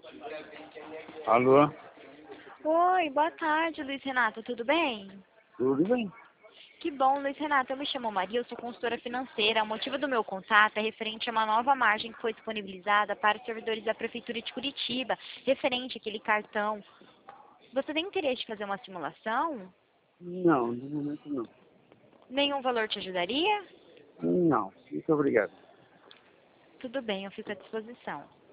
Alô? Oi, boa tarde, Luiz Renato, tudo bem? Tudo bem? Que bom, Luiz Renato, eu me chamo Maria, eu sou consultora financeira. O motivo do meu contato é referente a uma nova margem que foi disponibilizada para os servidores da Prefeitura de Curitiba, referente àquele cartão. Você tem interesse em fazer uma simulação? Não, no momento não. Nenhum valor te ajudaria? Não, muito obrigado. Tudo bem, eu fico à disposição.